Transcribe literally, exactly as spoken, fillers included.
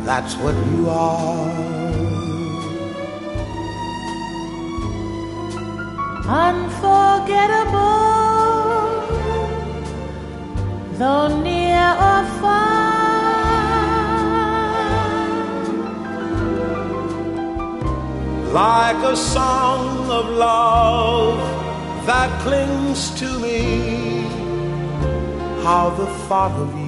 that's what you are. Unforgettable, though near or far, like a song of love that clings to me. How the thought of